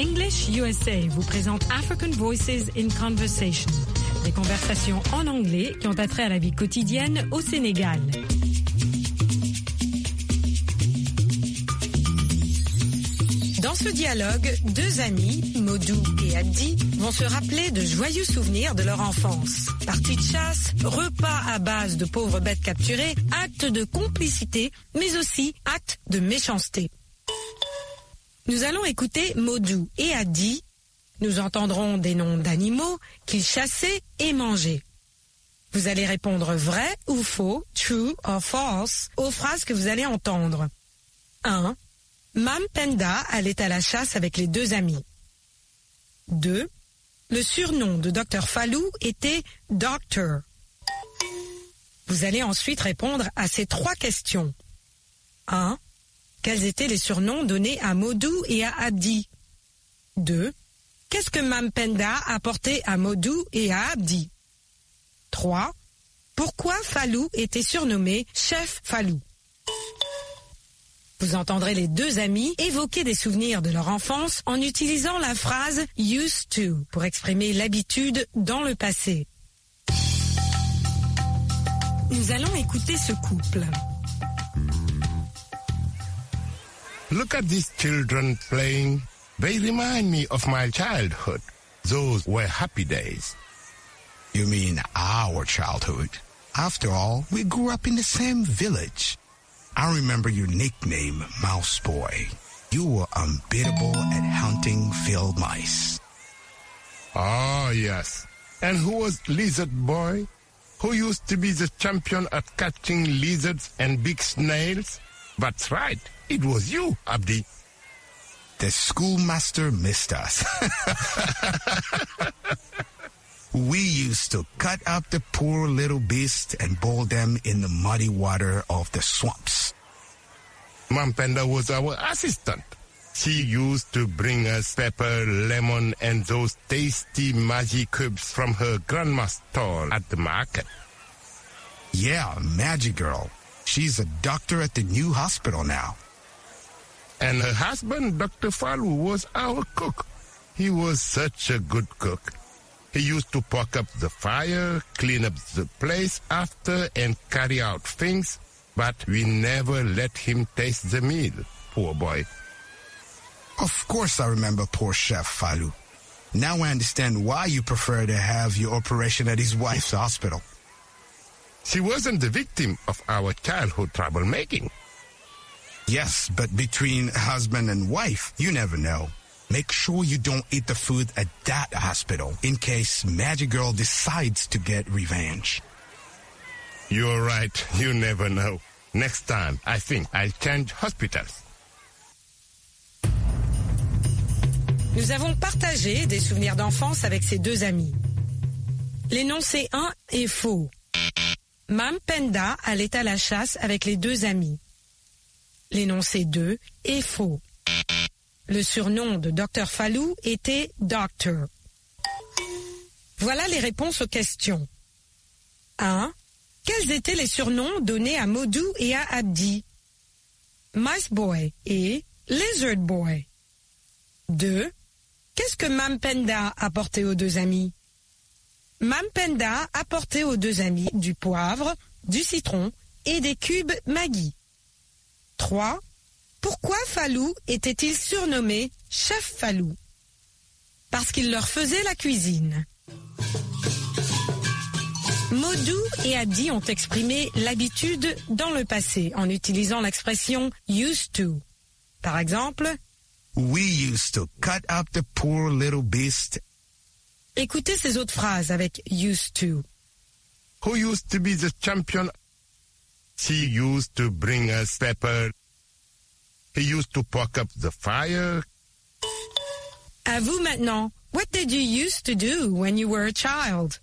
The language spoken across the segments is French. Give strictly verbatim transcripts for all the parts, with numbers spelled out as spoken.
English U S A vous présente African Voices in Conversation, des conversations en anglais qui ont attrait à la vie quotidienne au Sénégal. Dans ce dialogue, deux amis, Modou et Addi, vont se rappeler de joyeux souvenirs de leur enfance. Parties de chasse, repas à base de pauvres bêtes capturées, actes de complicité, mais aussi actes de méchanceté. Nous allons écouter Modou et Addi. Nous entendrons des noms d'animaux qu'ils chassaient et mangeaient. Vous allez répondre vrai ou faux, true or false, aux phrases que vous allez entendre. un. Mam Penda allait à la chasse avec les deux amis. deux. Le surnom de docteur Fallou était Doctor. Vous allez ensuite répondre à ces trois questions. un. Quels étaient les surnoms donnés à Modou et à Addi? deux. Qu'est-ce que Mam Penda apportait à Modou et à Addi? trois. Pourquoi Fallou était surnommé Chef Fallou? Vous entendrez les deux amis évoquer des souvenirs de leur enfance en utilisant la phrase « used to » pour exprimer l'habitude dans le passé. Nous allons écouter ce couple. Look at these children playing. They remind me of my childhood. Those were happy days. You mean our childhood? After all, we grew up in the same village. I remember your nickname, Mouse Boy. You were unbeatable at hunting field mice. Oh, yes. And who was Lizard Boy? Who used to be the champion at catching lizards and big snails? That's right. It was you, Abdi. The schoolmaster missed us. We used to cut up the poor little beasts and boil them in the muddy water of the swamps. Mam Penda was our assistant. She used to bring us pepper, lemon, and those tasty Maggi cubes from her grandma's stall at the market. Yeah, Magic Girl. She's a doctor at the new hospital now. And her husband, Doctor Fallou, was our cook. He was such a good cook. He used to poke up the fire, clean up the place after, and carry out things, but we never let him taste the meal, poor boy. Of course I remember poor Chef Fallou. Now I understand why you prefer to have your operation at his wife's hospital. She wasn't the victim of our childhood troublemaking. Yes, but between husband and wife, you never know. Make sure you don't eat the food at that hospital in case Magic Girl decides to get revenge. You're right. You never know. Next time, I think I'll change hospitals. Nous avons partagé des souvenirs d'enfance avec ces deux amis. L'énoncé un est faux. Mam Penda allait à la chasse avec les deux amis. L'énoncé deux est faux. Le surnom de docteur Fallou était Doctor. Voilà les réponses aux questions. un. Quels étaient les surnoms donnés à Modou et à Addi? Mice Boy et Lizard Boy. deux. Qu'est-ce que Mam Penda apportait aux deux amis? Mam Penda apportait aux deux amis du poivre, du citron et des cubes Maggi. trois. Pourquoi Fallou était-il surnommé Chef Fallou? Parce qu'il leur faisait la cuisine. Modou et Addi ont exprimé l'habitude dans le passé en utilisant l'expression « used to ». Par exemple, « We used to cut up the poor little beast ». Écoutez ces autres phrases avec « used to ». Who used to be the champion? She used to bring us pepper. He used to poke up the fire. À vous maintenant. What did you used to do when you were a child?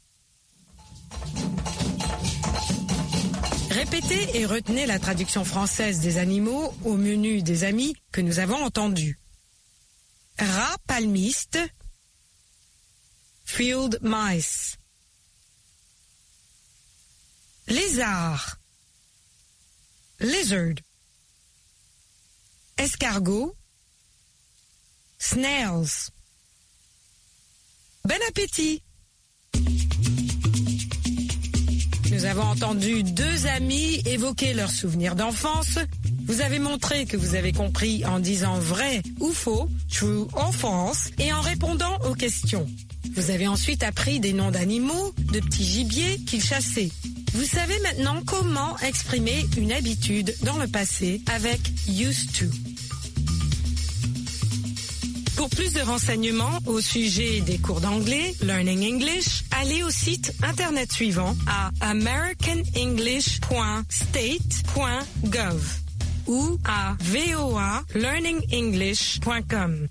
Répétez et retenez la traduction française des animaux au menu des amis que nous avons entendu. Rat palmiste, field mice. Lézard, lizard. Escargot, snails. Bon appétit! Nous avons entendu deux amis évoquer leurs souvenirs d'enfance. Vous avez montré que vous avez compris en disant vrai ou faux, true or false, et en répondant aux questions. Vous avez ensuite appris des noms d'animaux, de petits gibiers qu'ils chassaient. Vous savez maintenant comment exprimer une habitude dans le passé avec used to. Pour plus de renseignements au sujet des cours d'anglais, Learning English, allez au site internet suivant à american english point state point gov ou à v o a learning english point com.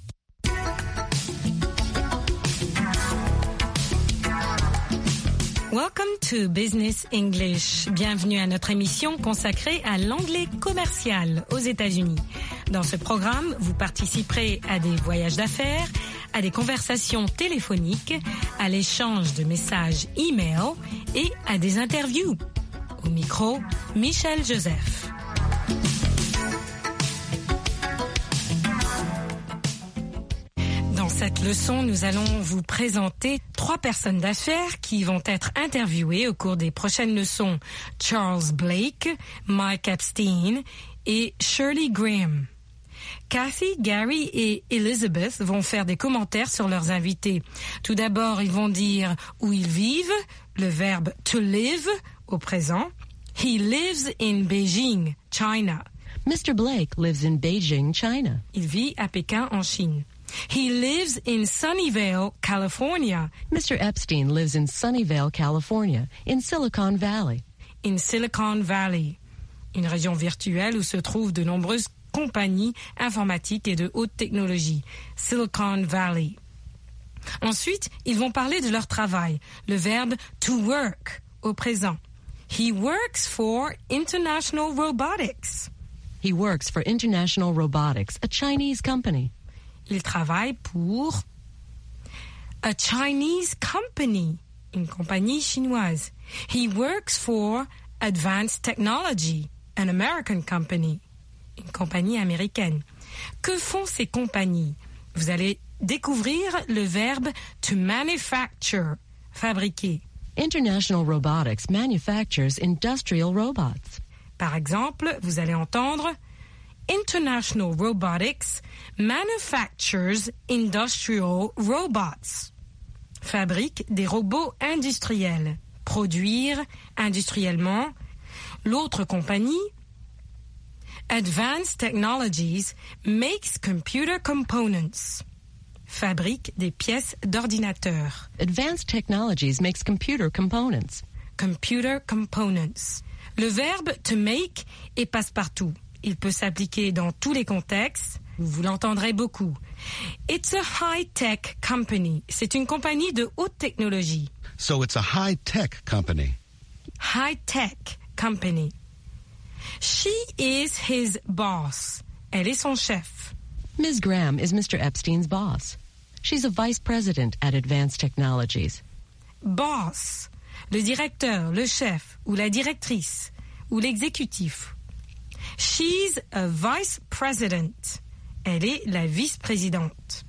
Welcome to Business English. Bienvenue à notre émission consacrée à l'anglais commercial aux États-Unis. Dans ce programme, vous participerez à des voyages d'affaires, à des conversations téléphoniques, à l'échange de messages e-mail et à des interviews. Au micro, Michel Joseph. Dans cette leçon, nous allons vous présenter trois personnes d'affaires qui vont être interviewées au cours des prochaines leçons. Charles Blake, Mike Epstein et Shirley Graham. Kathy, Gary et Elizabeth vont faire des commentaires sur leurs invités. Tout d'abord, ils vont dire où ils vivent, le verbe to live au présent. He lives in Beijing, China. Mister Blake lives in Beijing, China. Il vit à Pékin, en Chine. He lives in Sunnyvale, California. Mister Epstein lives in Sunnyvale, California, in Silicon Valley. In Silicon Valley, une région virtuelle où se trouvent de nombreuses compagnies informatiques et de haute technologie. Silicon Valley. Ensuite, ils vont parler de leur travail, le verbe to work au présent. He works for International Robotics. He works for International Robotics, a Chinese company. Il travaille pour a Chinese company, une compagnie chinoise. He works for Advanced Technology, an American company, une compagnie américaine. Que font ces compagnies? Vous allez découvrir le verbe to manufacture, fabriquer. International Robotics manufactures industrial robots. Par exemple, vous allez entendre International Robotics manufactures industrial robots. Fabrique des robots industriels. Produire industriellement. L'autre compagnie, Advanced Technologies, makes computer components. Fabrique des pièces d'ordinateur. Advanced Technologies makes computer components. Computer components. Le verbe to make est passe-partout. Il peut s'appliquer dans tous les contextes. Vous l'entendrez beaucoup. It's a high-tech company. C'est une compagnie de haute technologie. So it's a high-tech company. High-tech company. She is his boss. Elle est son chef. Miz Graham is Mister Epstein's boss. She's a vice president at Advanced Technologies. Boss. Le directeur, le chef, ou la directrice, ou l'exécutif. She's a vice president. Elle est la vice-présidente.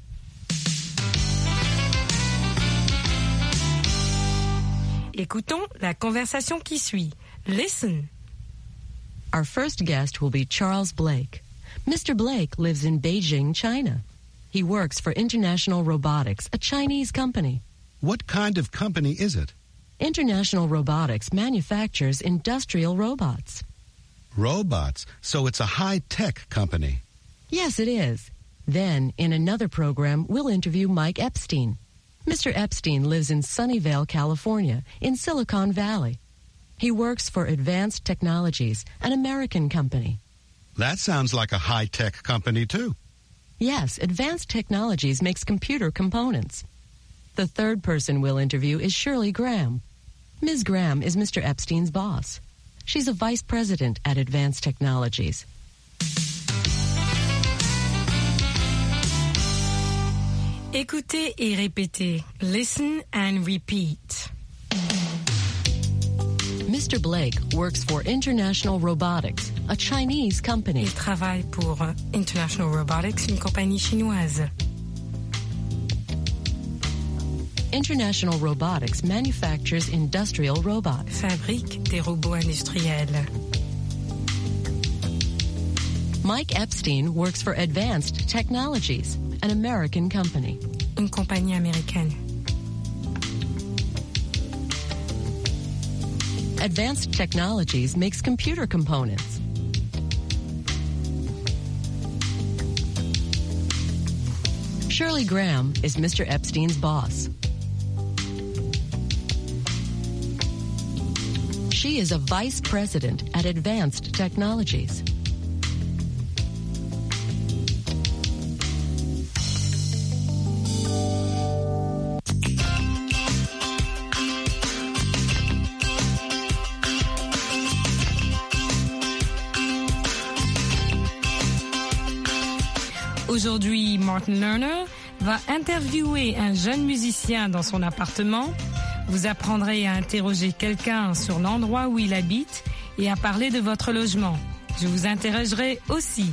Écoutons la conversation qui suit. Listen. Our first guest will be Charles Blake. Mister Blake lives in Beijing, China. He works for International Robotics, a Chinese company. What kind of company is it? International Robotics manufactures industrial robots. Robots. So it's a high-tech company. Yes, it is. Then, in another program, we'll interview Mike Epstein. Mister Epstein lives in Sunnyvale, California, in Silicon Valley. He works for Advanced Technologies, an American company. That sounds like a high-tech company, too. Yes, Advanced Technologies makes computer components. The third person we'll interview is Shirley Graham. Miz Graham is Mister Epstein's boss. She's a vice president at Advanced Technologies. Écoutez et répétez. Listen and repeat. Mister Blake works for International Robotics, a Chinese company. Il travaille pour International Robotics, une compagnie chinoise. International Robotics manufactures industrial robots. Fabrique des robots industriels. Mike Epstein works for Advanced Technologies, an American company. Une compagnie américaine. Advanced Technologies makes computer components. Shirley Graham is Mister Epstein's boss. She is a vice president at Advanced Technologies. Aujourd'hui, Martin Lerner va interviewer un jeune musicien dans son appartement. Vous apprendrez à interroger quelqu'un sur l'endroit où il habite et à parler de votre logement. Je vous interrogerai aussi.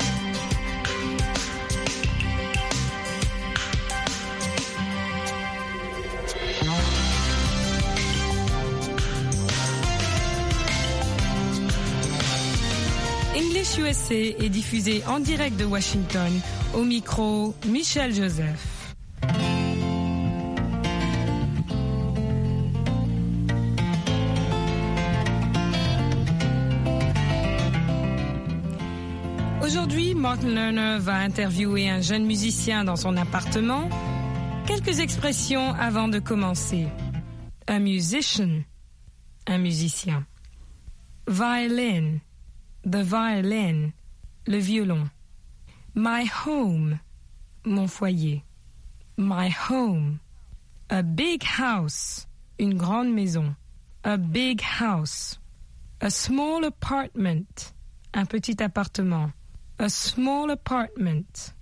English U S A est diffusé en direct de Washington. Au micro, Michel Joseph. Aujourd'hui, Martin Lerner va interviewer un jeune musicien dans son appartement. Quelques expressions avant de commencer. A musician, un musicien. Violin, the violin, le violon. My home, mon foyer. My home. A big house, une grande maison. A big house. A small apartment, un petit appartement. A small apartment.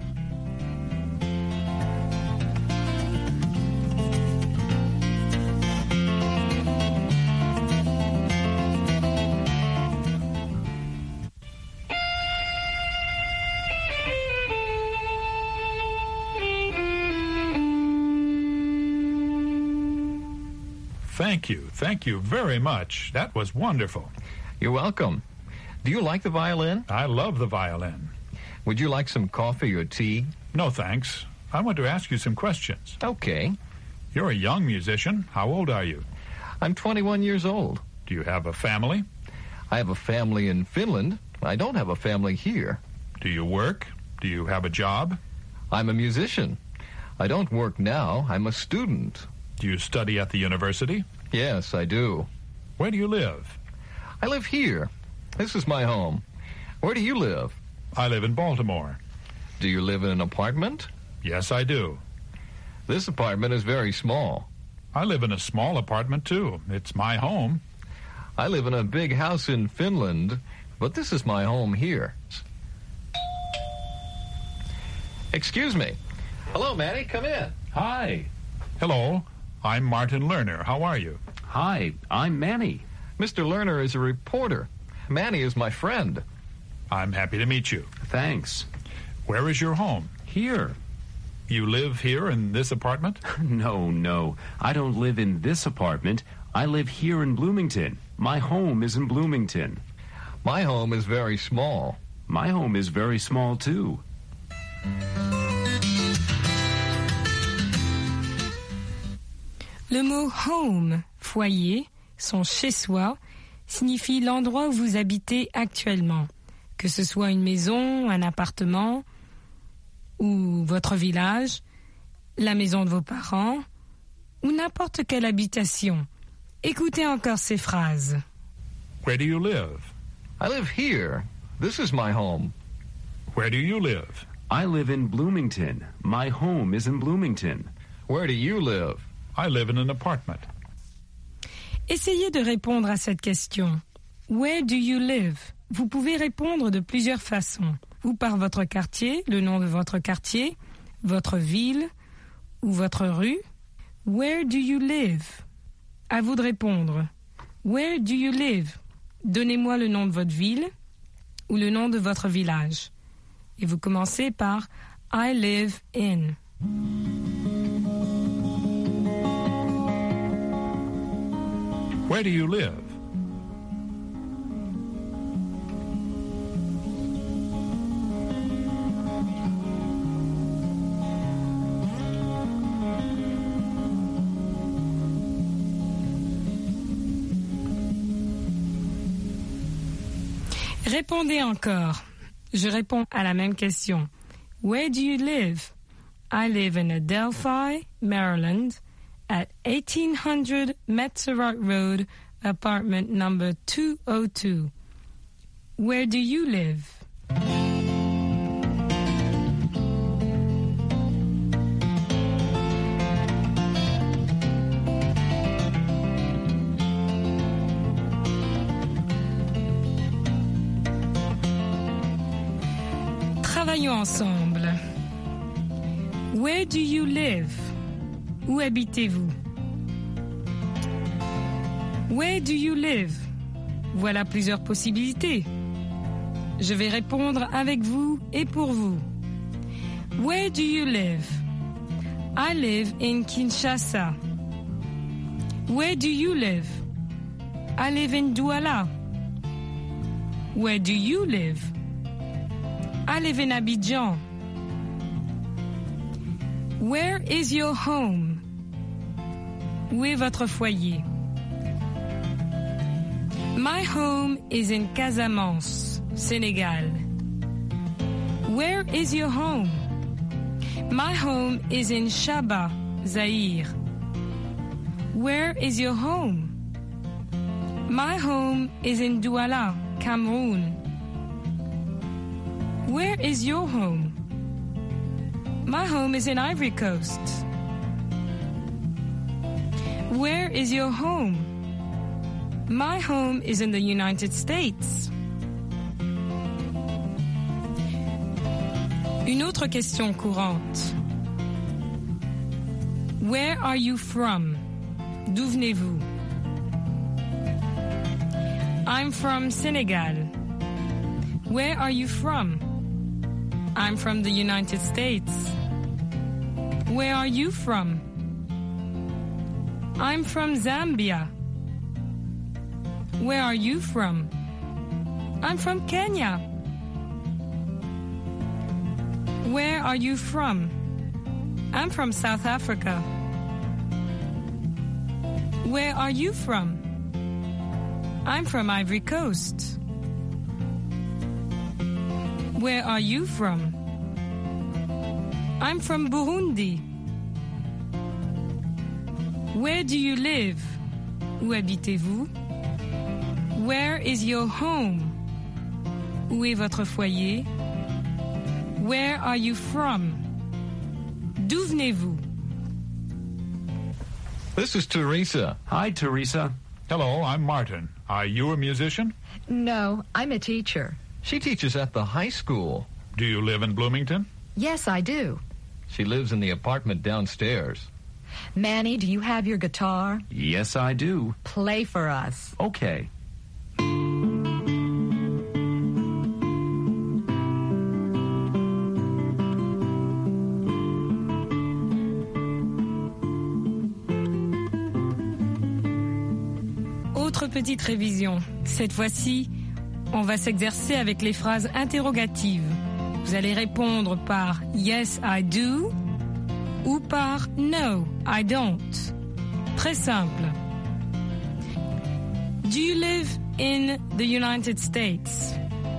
Thank you. Thank you very much. That was wonderful. You're welcome. Do you like the violin? I love the violin. Would you like some coffee or tea? No, thanks. I want to ask you some questions. Okay. You're a young musician. How old are you? I'm twenty-one years old. Do you have a family? I have a family in Finland. I don't have a family here. Do you work? Do you have a job? I'm a musician. I don't work now. I'm a student. Do you study at the university? Yes, I do. Where do you live? I live here. This is my home. Where do you live? I live in Baltimore. Do you live in an apartment? Yes, I do. This apartment is very small. I live in a small apartment, too. It's my home. I live in a big house in Finland, but this is my home here. Excuse me. Hello, Manny. Come in. Hi. Hello. I'm Martin Lerner. How are you? Hi, I'm Manny. Mister Lerner is a reporter. Manny is my friend. I'm happy to meet you. Thanks. Where is your home? Here. You live here in this apartment? No, no. I don't live in this apartment. I live here in Bloomington. My home is in Bloomington. My home is very small. My home is very small, too. Le mot home, foyer, son chez-soi, signifie l'endroit où vous habitez actuellement, que ce soit une maison, un appartement ou votre village, la maison de vos parents ou n'importe quelle habitation. Écoutez encore ces phrases. Where do you live? I live here. This is my home. Where do you live? I live in Bloomington. My home is in Bloomington. Where do you live? I live in an apartment. Essayez de répondre à cette question. Where do you live? Vous pouvez répondre de plusieurs façons. Ou par votre quartier, le nom de votre quartier, votre ville ou votre rue. Where do you live? À vous de répondre. Where do you live? Donnez-moi le nom de votre ville ou le nom de votre village. Et vous commencez par I live in. Where do you live? Répondez encore. Je réponds à la même question. Where do you live? I live in Adelphi, Maryland, at eighteen hundred Metzerott Road, apartment number two oh two. Where do you live? Travaillons ensemble. Where do you live? Où habitez-vous? Where do you live? Voilà plusieurs possibilités. Je vais répondre avec vous et pour vous. Where do you live? I live in Kinshasa. Where do you live? I live in Douala. Where do you live? I live in Abidjan. Where is your home? Où est votre foyer? My home is in Casamance, Senegal. Where is your home? My home is in Shaba, Zaire. Where is your home? My home is in Douala, Cameroon. Where is your home? My home is in Ivory Coast. Where is your home? My home is in the United States. Une autre question courante. Where are you from? D'où venez-vous? I'm from Senegal. Where are you from? I'm from the United States. Where are you from? I'm from Zambia. Where are you from? I'm from Kenya. Where are you from? I'm from South Africa. Where are you from? I'm from Ivory Coast. Where are you from? I'm from Burundi. Where do you live? Où habitez-vous? Where is your home? Où est votre foyer? Where are you from? D'où venez-vous? This is Teresa. Hi, Teresa. Hello, I'm Martin. Are you a musician? No, I'm a teacher. She teaches at the high school. Do you live in Bloomington? Yes, I do. She lives in the apartment downstairs. Manny, do you have your guitar? Yes, I do. Play for us. Okay. Autre petite révision. Cette fois-ci, on va s'exercer avec les phrases interrogatives. Vous allez répondre par Yes, I do ou par No, I don't. Très simple. Do you live in the United States?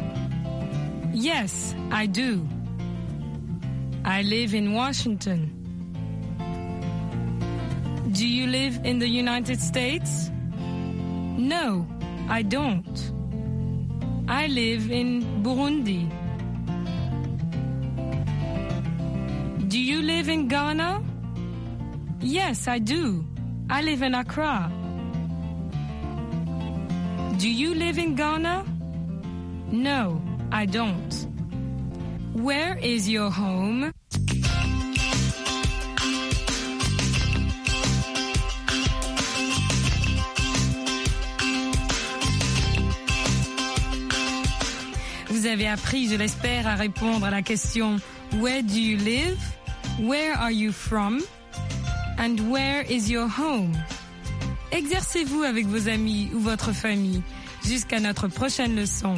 Yes, I do. I live in Washington. Do you live in the United States? No, I don't. I live in Burundi. Do you live in Ghana? Yes, I do. I live in Accra. Do you live in Ghana? No, I don't. Where is your home? Vous avez appris, je l'espère, à répondre à la question Where do you live? Where are you from? And where is your home? exercez-vous avec vos amis ou votre famille. Jusqu'à notre prochaine leçon.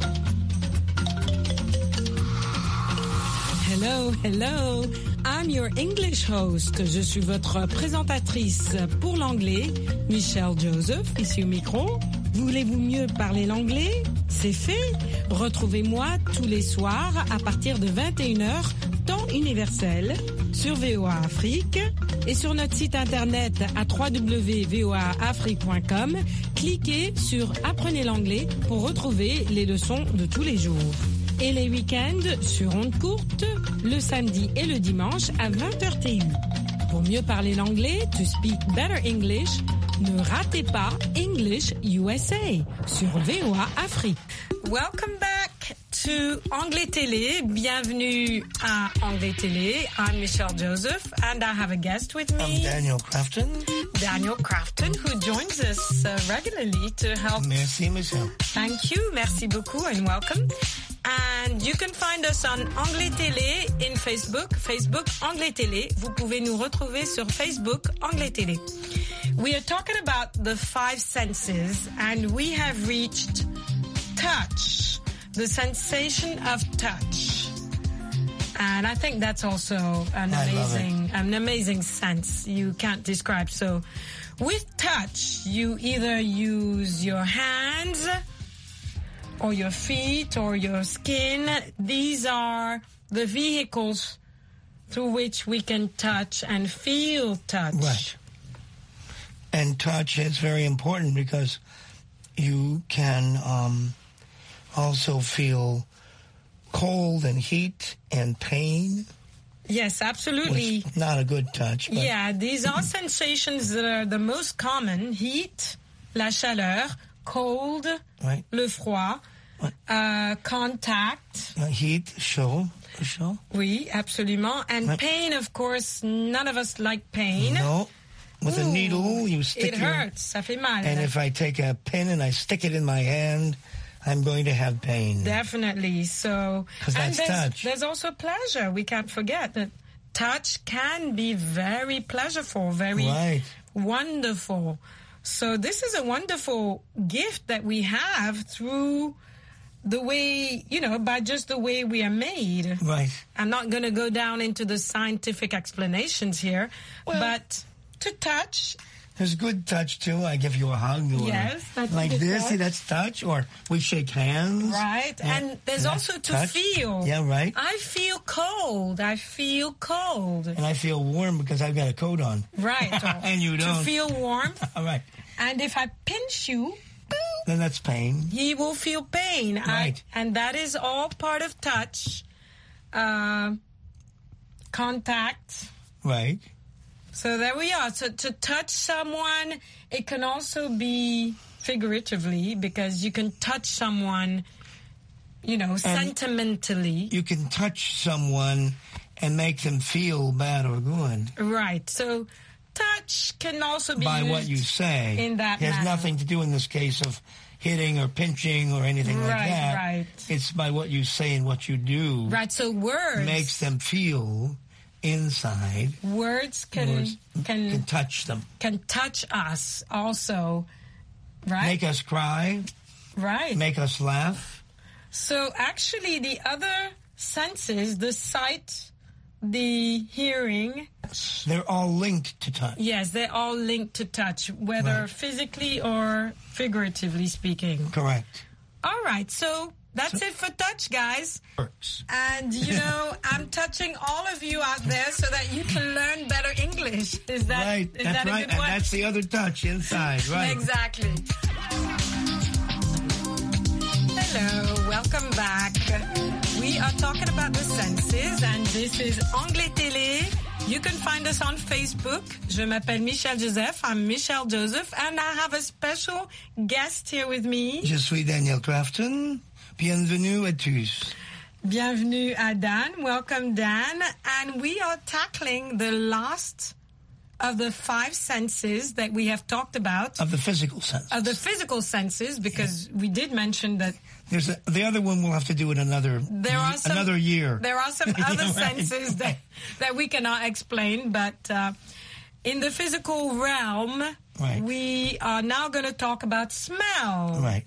Hello, hello. I'm your English host. Je suis votre présentatrice pour l'anglais, Michelle Joseph, ici au micro. Voulez-vous mieux parler l'anglais? C'est fait. Retrouvez-moi tous les soirs à partir de vingt et une heures, temps universel, sur V O A Afrique et sur notre site internet à w w w point v o a afrique point com. Cliquez sur Apprenez l'anglais pour retrouver les leçons de tous les jours. Et les week-ends sur ondes courtes, le samedi et le dimanche à vingt heures T U. Pour mieux parler l'anglais, to speak better English, ne ratez pas English U S A sur V O A Afrique. Welcome back to Anglais Télé. Bienvenue à Anglais Télé. I'm Michelle Joseph and I have a guest with me. I'm Daniel Crafton. Daniel Crafton, who joins us uh, regularly to help. Merci, Michelle. Thank you. Merci beaucoup and welcome. And you can find us on Anglais Télé in Facebook, Facebook Anglais Télé. Vous pouvez nous retrouver sur Facebook Anglais Télé. We are talking about the five senses and we have reached touch, the sensation of touch. And I think that's also an I amazing, an amazing sense you can't describe. So with touch, you either use your hands or your feet or your skin. These are the vehicles through which we can touch and feel touch. Right. And touch is very important because you can um, also feel cold and heat and pain. Yes, absolutely. Which is not a good touch. But yeah, these are sensations that are the most common. Heat, la chaleur, cold, right. le froid, right. uh, contact. Uh, heat, chaud, chaud. Oui, absolument. And right. pain, of course, none of us like pain. No. With Ooh, a needle, you stick it your... It hurts, ça fait mal. And if I take a pin and I stick it in my hand, I'm going to have pain. Definitely. So, because that's there's, touch. There's also pleasure. We can't forget that touch can be very pleasurable, very right. wonderful. So this is a wonderful gift that we have through the way, you know, by just the way we are made. Right. I'm not going to go down into the scientific explanations here, well, but to touch... There's good touch, too. I give you a hug. Or yes, that's like good this. touch. See, that's touch. Or we shake hands. Right. And, and there's also to touch. feel. Yeah, right. I feel cold. I feel cold. And I feel warm because I've got a coat on. Right. And you don't. To feel warmth. All right. And if I pinch you, then that's pain. He will feel pain. Right. I, and that is all part of touch. Uh, contact. Right. So there we are. So to touch someone, it can also be figuratively because you can touch someone, you know, and sentimentally. You can touch someone and make them feel bad or good. Right. So touch can also be by used what you say. In that It has manner. nothing to do in this case of hitting or pinching or anything right, like that. Right. It's by what you say and what you do. Right. So words makes them feel inside. Words can words can can touch them. Can touch us also. Right. Make us cry. Right. Make us laugh. So actually the other senses, the sight, the hearing, they're all linked to touch. Yes, they're all linked to touch, whether right. physically or figuratively speaking. Correct. All right, so that's so, it for touch, guys. Works. And, you know, I'm touching all of you out there so that you can learn better English. Is that, right. is that's that a right. good one? And that's the other touch inside, right? Exactly. Hello, welcome back. We are talking about the senses, and this is Anglais Télé. You can find us on Facebook. Je m'appelle Michelle Joseph. I'm Michelle Joseph, and I have a special guest here with me. Je suis Daniel Crafton. Bienvenue à tous. Bienvenue à Dan. Welcome, Dan. And we are tackling the last of the five senses that we have talked about. Of the physical senses. Of the physical senses, because yeah. we did mention that. There's a, the other one we'll have to do in another there are some, another year. There are some other right. senses that, that we cannot explain, but uh, in the physical realm, Right. We are now going to talk about smell. Right.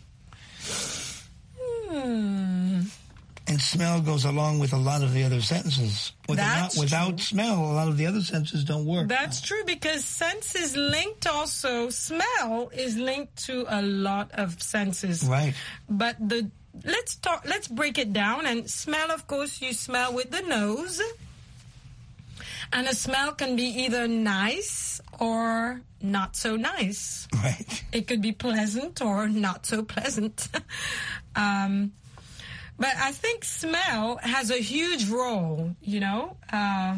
Hmm. And smell goes along with a lot of the other sentences. Without, without smell, a lot of the other senses don't work. That's true, because sense is linked also. Smell is linked to a lot of senses. Right. But the let's talk. Let's break it down. And smell, of course, you smell with the nose. And a smell can be either nice or not so nice. Right. It could be pleasant or not so pleasant. um, but I think smell has a huge role, you know. Uh,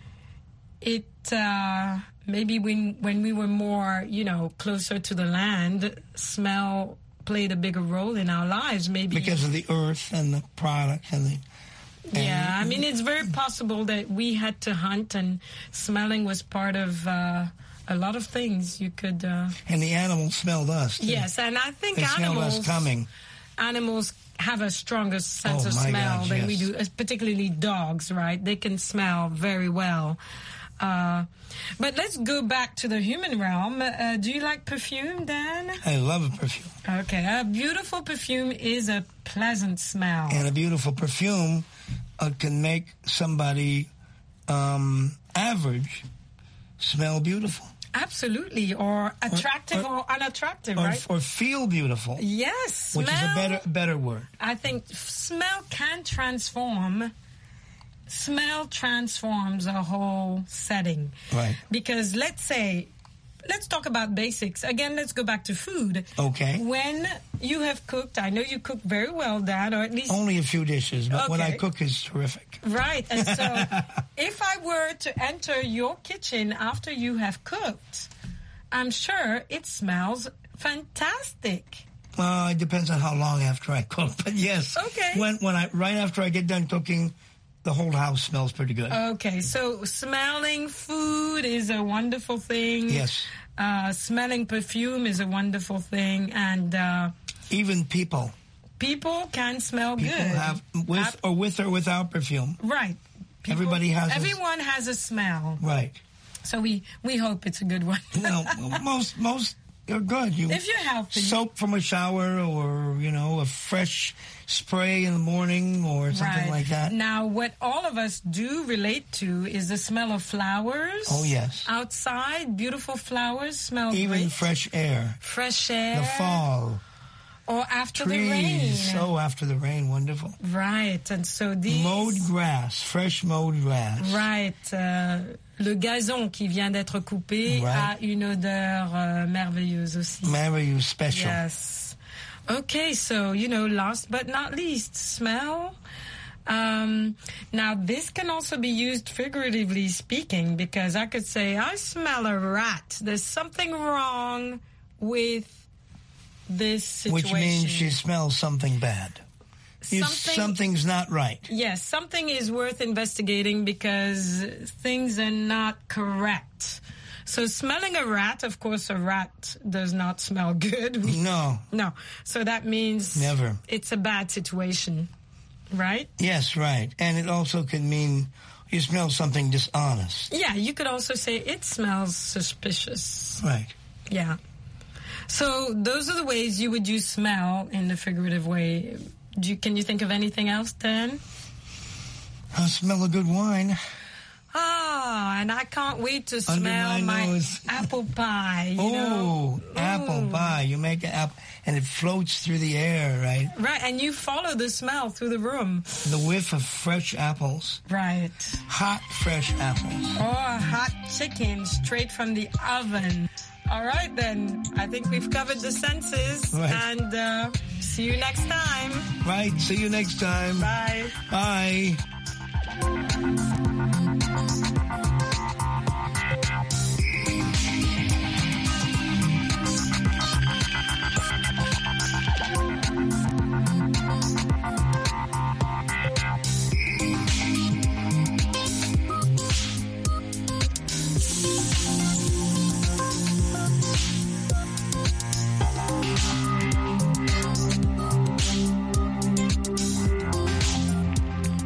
it uh, maybe when, when we were more, you know, closer to the land, smell played a bigger role in our lives, maybe. Because of the earth and the product and the... Yeah, I mean, it's very possible that we had to hunt, and smelling was part of uh, a lot of things you could... Uh, and the animals smelled us, too. Yes, and I think they animals... smelled us coming. Animals have a stronger sense oh, of smell gosh, than yes. we do, particularly dogs, right? They can smell very well. Uh, but let's go back to the human realm. Uh, do you like perfume, Dan? I love perfume. Okay, a beautiful perfume is a pleasant smell. And a beautiful perfume uh, can make somebody um, average smell beautiful. Absolutely, or attractive or, or, or unattractive, or, right? Or feel beautiful. Yes, smell, which is a better better word. I think smell can transform. Smell transforms a whole setting. Right. Because let's say, let's talk about basics. Again, let's go back to food. Okay. When you have cooked, I know you cook very well, Dad, or at least... Only a few dishes, but okay. What I cook is terrific. Right. And so if I were to enter your kitchen after you have cooked, I'm sure it smells fantastic. Well, it depends on how long after I cook, but yes. Okay. When, when I, right after I get done cooking, the whole house smells pretty good. Okay, so smelling food is a wonderful thing. Yes. Uh, smelling perfume is a wonderful thing, and uh, even people. People can smell people good. People have with have, or with or without perfume. Right. People, Everybody has. Everyone a, has a smell. Right. So we we hope it's a good one. No, most most. You're good. You if you're healthy. Soap from a shower, or, you know, a fresh spray in the morning, or something right. like that. Now, what all of us do relate to is the smell of flowers. Oh, yes. Outside, beautiful flowers smell Even great. fresh air. Fresh air. The fall. Or after Trees. the rain. So after the rain, wonderful. Right, and so these... Mowed grass, fresh mowed grass. Right. Uh, le gazon qui vient d'être coupé right. a une odeur uh, merveilleuse aussi. Merveilleuse, special. Yes. Okay, so, you know, last but not least, smell. Um, now, this can also be used figuratively speaking, because I could say, I smell a rat. There's something wrong with this situation. Which means she smells something bad. Something, something's not right. Yes, something is worth investigating because things are not correct. So smelling a rat, of course, a rat does not smell good. No. No. So that means never. It's a bad situation, right? Yes, right. And it also can mean you smell something dishonest. Yeah, you could also say it smells suspicious. Right. Yeah. So those are the ways you would use smell in the figurative way. Do you, can you think of anything else, Dan? I smell a good wine. Ah, and I can't wait to Under smell my, my nose. apple pie. You oh, know? apple Ooh. pie. You make an apple, and it floats through the air, right? Right, and you follow the smell through the room. The whiff of fresh apples. Right. Hot, fresh apples. Or hot chicken straight from the oven. All right, then. I think we've covered the senses. Right. And uh, see you next time. Right. See you next time. Bye. Bye.